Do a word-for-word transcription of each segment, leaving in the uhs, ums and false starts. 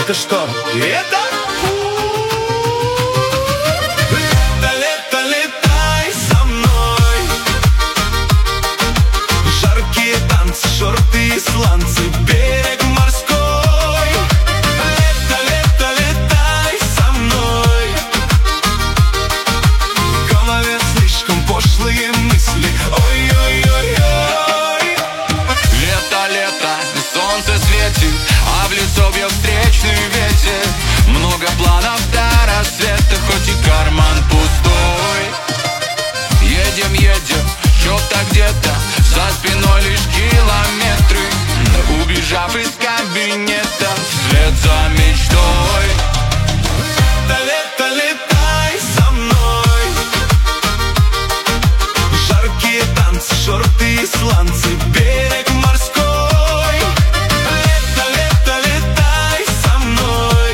это что? Это? Лето, лето, летай со мной. Жаркие танцы, шорты и сланцы, берег морской. Лето, лето, летай со мной. В голове слишком пошлые мысли. Ой-ой-ой-ой. Лето, лето, солнце светит, а в лесу бьет встречный ветер. Много планов до рассвета, хоть и карман пустой. Едем, едем, что-то где-то, за спиной лишь километры. Убежав из кабинета, вслед за мечтой. Лето, лето, летай со мной. Жаркие танцы, шорты и сланцы, берег морской. Лето, лето, летай со мной.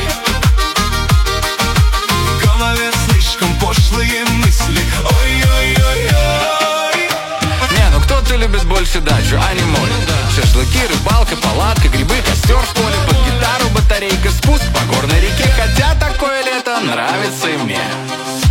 В голове слишком пошлые мысли. Ой-ой-ой-ой. Не, ну кто-то любит больше дачу, а не море. Шашлыки, рыбалка, палатка, грибы, костер в поле, под гитару батарейка, спуск по горной реке. Хотя такое лето нравится и мне.